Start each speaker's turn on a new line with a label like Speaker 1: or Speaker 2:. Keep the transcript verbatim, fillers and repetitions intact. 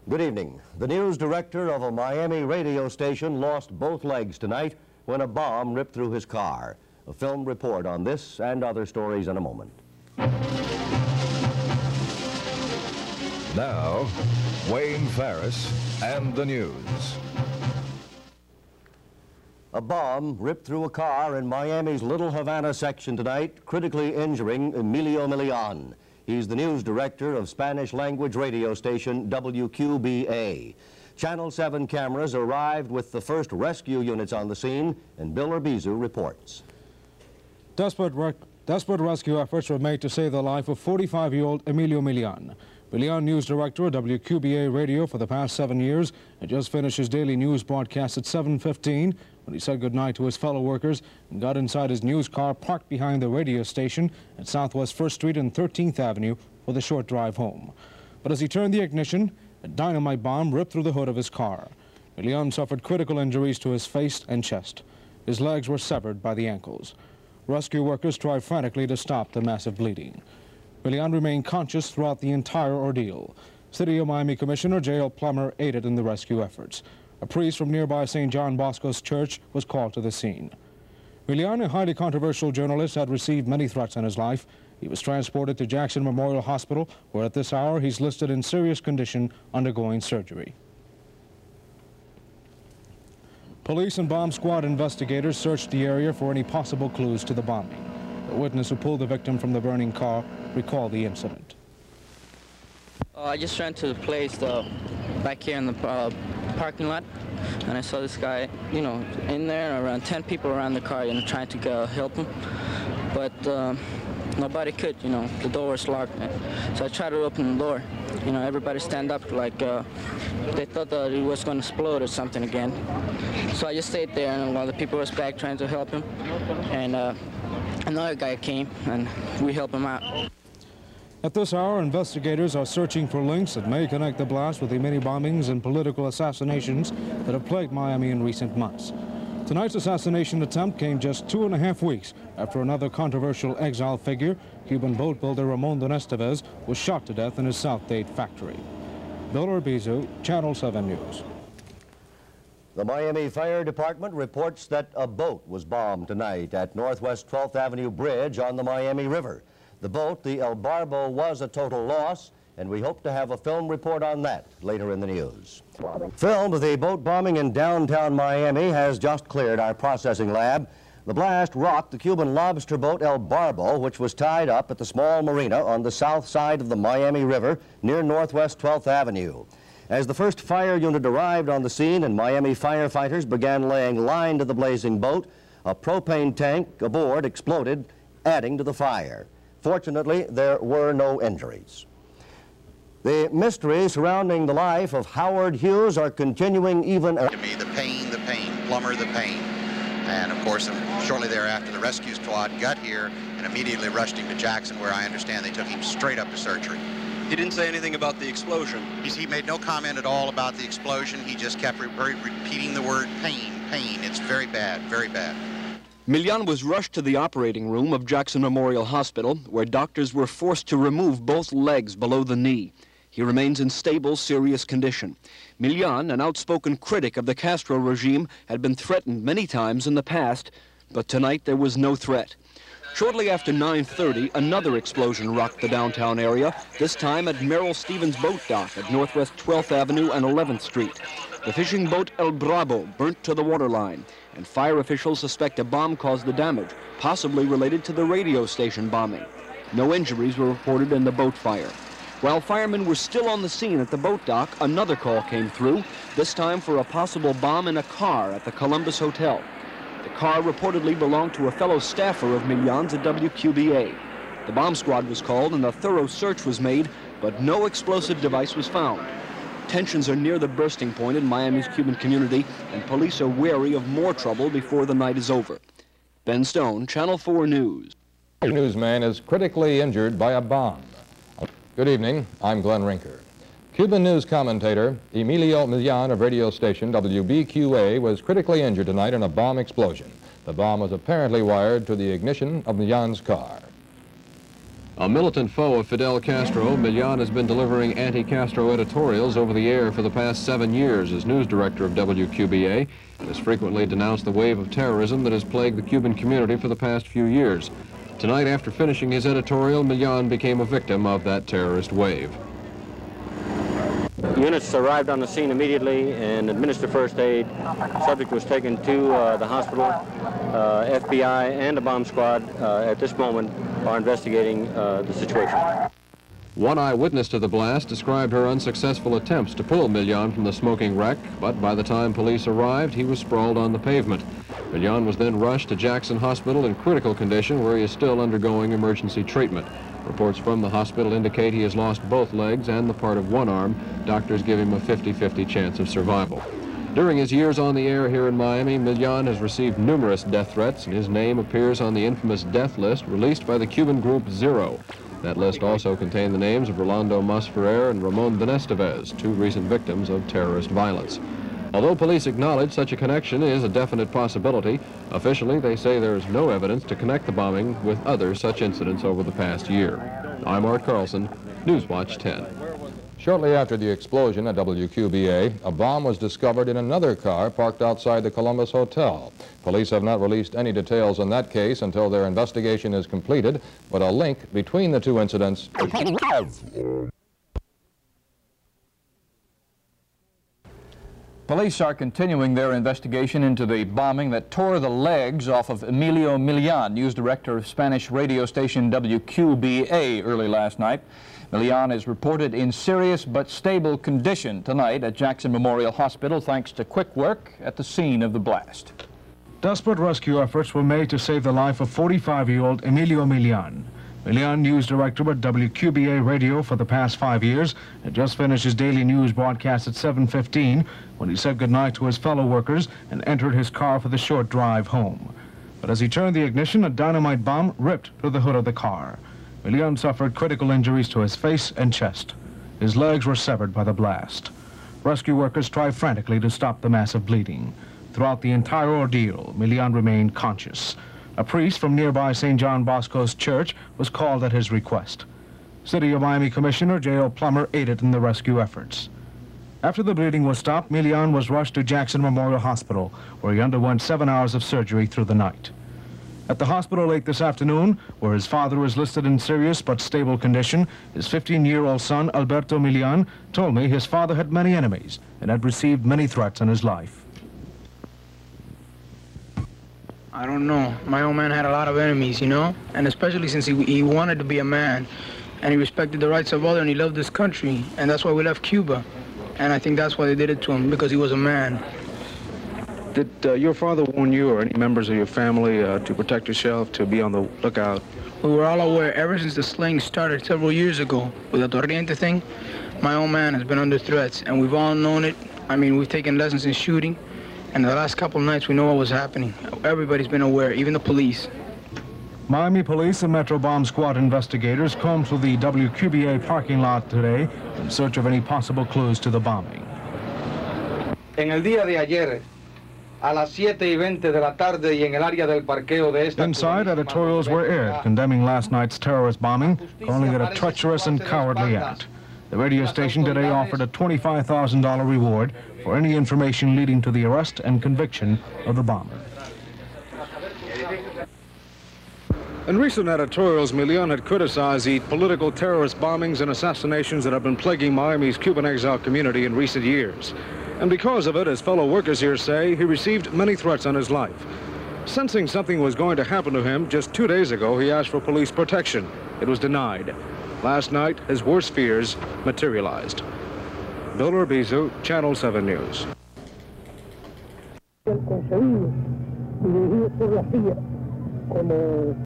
Speaker 1: Good evening. The news director of a Miami radio station lost both legs tonight when a bomb ripped through his car. A film report on this and other stories in a moment.
Speaker 2: Now, Wayne Farris and the news.
Speaker 1: A bomb ripped through a car in Miami's Little Havana section tonight, critically injuring Emilio Milian. He's the news director of Spanish-language radio station W Q B A. Channel seven cameras arrived with the first rescue units on the scene, and Bill Urbizu reports.
Speaker 3: Desperate, rec desperate rescue efforts were made to save the life of forty-five-year-old Emilio Milian. Milian, news director at W Q B A Radio for the past seven years, had just finished his daily news broadcast at seven fifteen when he said goodnight to his fellow workers and got inside his news car parked behind the radio station at Southwest first Street and thirteenth Avenue for the short drive home. But as he turned the ignition, a dynamite bomb ripped through the hood of his car. Milian suffered critical injuries to his face and chest. His legs were severed by the ankles. Rescue workers tried frantically to stop the massive bleeding. Milian remained conscious throughout the entire ordeal. City of Miami Commissioner J L Plummer aided in the rescue efforts. A priest from nearby Saint John Bosco's church was called to the scene. Milian, a highly controversial journalist, had received many threats in his life. He was transported to Jackson Memorial Hospital, where at this hour he's listed in serious condition undergoing surgery. Police and bomb squad investigators searched the area for any possible clues to the bombing. A witness who pulled the victim from the burning car recalled the incident.
Speaker 4: Uh, I just ran to the place uh, back here in the uh, parking lot, and I saw this guy, you know, in there, around ten people around the car, you know, trying to uh, help him. But uh, nobody could, you know, the door was locked. So I tried to open the door. You know, everybody stand up like uh, they thought that it was going to explode or something again. So I just stayed there, and while the people was back trying to help him, and uh, another guy came, and we helped him out.
Speaker 3: At this hour, investigators are searching for links that may connect the blast with the many bombings and political assassinations that have plagued Miami in recent months. Tonight's assassination attempt came just two and a half weeks after another controversial exile figure, Cuban boat builder Ramon Don Estevez, was shot to death in his South Dade factory. Bill Urbizu, Channel seven News.
Speaker 1: The Miami Fire Department reports that a boat was bombed tonight at Northwest twelfth Avenue Bridge on the Miami River. The boat, the El Barbo, was a total loss, and we hope to have a film report on that later in the news. Film of the boat bombing in downtown Miami has just cleared our processing lab. The blast rocked the Cuban lobster boat El Barbo, which was tied up at the small marina on the south side of the Miami River near Northwest twelfth Avenue. As the first fire unit arrived on the scene and Miami firefighters began laying line to the blazing boat, a propane tank aboard exploded, adding to the fire. Fortunately, there were no injuries. The mysteries surrounding the life of Howard Hughes are continuing even...
Speaker 5: To me, the pain, the pain, Plummer, the pain. And of course, shortly thereafter, the rescue squad got here and immediately rushed him to Jackson, where I understand they took him straight up to surgery.
Speaker 6: He didn't say anything about the explosion.
Speaker 5: He's, he made no comment at all about the explosion. He just kept re re repeating the word pain, pain. It's very bad, very bad.
Speaker 6: Milian was rushed to the operating room of Jackson Memorial Hospital, where doctors were forced to remove both legs below the knee. He remains in stable, serious condition. Milian, an outspoken critic of the Castro regime, had been threatened many times in the past, but tonight there was no threat. Shortly after nine thirty, another explosion rocked the downtown area, this time at Merrill Stevens Boat Dock at Northwest twelfth Avenue and eleventh Street. The fishing boat El Bravo burnt to the waterline, and fire officials suspect a bomb caused the damage, possibly related to the radio station bombing. No injuries were reported in the boat fire. While firemen were still on the scene at the boat dock, another call came through, this time for a possible bomb in a car at the Columbus Hotel. The car reportedly belonged to a fellow staffer of Milian's at W Q B A. The bomb squad was called and a thorough search was made, but no explosive device was found. Tensions are near the bursting point in Miami's Cuban community, and police are wary of more trouble before the night is over. Ben Stone, Channel four News.
Speaker 2: A newsman is critically injured by a bomb. Good evening, I'm Glenn Rinker. Cuban news commentator Emilio Milian of radio station W B Q A was critically injured tonight in a bomb explosion. The bomb was apparently wired to the ignition of Milian's car. A militant foe of Fidel Castro, Millán has been delivering anti-Castro editorials over the air for the past seven years as news director of W Q B A and has frequently denounced the wave of terrorism that has plagued the Cuban community for the past few years. Tonight, after finishing his editorial, Millán became a victim of that terrorist wave.
Speaker 7: Units arrived on the scene immediately and administered first aid. Subject was taken to uh, the hospital. Uh, F B I and a bomb squad uh, at this moment are investigating uh, the situation.
Speaker 2: One eyewitness to the blast described her unsuccessful attempts to pull Millán from the smoking wreck, but by the time police arrived, he was sprawled on the pavement. Millán was then rushed to Jackson Hospital in critical condition, where he is still undergoing emergency treatment. Reports from the hospital indicate he has lost both legs and the part of one arm. Doctors give him a fifty fifty chance of survival. During his years on the air here in Miami, Millán has received numerous death threats, and his name appears on the infamous death list released by the Cuban group Zero. That list also contained the names of Rolando Masferrer and Ramon Benestevez, two recent victims of terrorist violence. Although police acknowledge such a connection is a definite possibility, officially they say there is no evidence to connect the bombing with other such incidents over the past year. I'm Art Carlson, Newswatch ten. Shortly after the explosion at W Q B A, a bomb was discovered in another car parked outside the Columbus Hotel. Police have not released any details on that case until their investigation is completed, but a link between the two incidents.
Speaker 8: Police are continuing their investigation into the bombing that tore the legs off of Emilio Millán, news director of Spanish radio station W Q B A, early last night. Millán is reported in serious but stable condition tonight at Jackson Memorial Hospital thanks to quick work at the scene of the blast.
Speaker 3: Desperate rescue efforts were made to save the life of forty-five-year-old Emilio Millán. Millán, news director at W Q B A Radio for the past five years, had just finished his daily news broadcast at seven fifteen when he said goodnight to his fellow workers and entered his car for the short drive home. But as he turned the ignition, a dynamite bomb ripped through the hood of the car. Millán suffered critical injuries to his face and chest. His legs were severed by the blast. Rescue workers tried frantically to stop the massive bleeding. Throughout the entire ordeal, Millán remained conscious. A priest from nearby Saint John Bosco's church was called at his request. City of Miami Commissioner J O Plummer aided in the rescue efforts. After the bleeding was stopped, Millán was rushed to Jackson Memorial Hospital, where he underwent seven hours of surgery through the night. At the hospital late this afternoon, where his father was listed in serious but stable condition, his fifteen-year-old son, Alberto Millán, told me his father had many enemies and had received many threats on his life.
Speaker 9: I don't know. My old man had a lot of enemies, you know? And especially since he, he wanted to be a man, and he respected the rights of others, and he loved this country, and that's why we left Cuba. And I think that's why they did it to him, because he was a man.
Speaker 3: Did uh, your father warn you or any members of your family uh, to protect yourself, to be on the lookout?
Speaker 9: We were all aware ever since the slaying started several years ago with the Torriente thing. My old man has been under threats, and we've all known it. I mean, we've taken lessons in shooting. And the last couple of nights, we know what was happening. Everybody's been aware, even the police.
Speaker 3: Miami Police and Metro Bomb Squad investigators combed through the W Q B A parking lot today in search of any possible clues to the bombing.
Speaker 10: En el día de ayer, a las siete y veinte de la tarde y en el área del parqueo de esta...
Speaker 3: Inside, editorials were aired condemning last night's terrorist bombing, calling it a treacherous and cowardly act. The radio station today offered a twenty-five thousand dollar reward for any information leading to the arrest and conviction of the bomber. In recent editorials, Millán had criticized the political terrorist bombings and assassinations that have been plaguing Miami's Cuban exile community in recent years. And because of it, as fellow workers here say, he received many threats on his life. Sensing something was going to happen to him, just two days ago, he asked for police protection. It was denied. Last night, his worst fears materialized. Bill Urbizu, Channel seven News.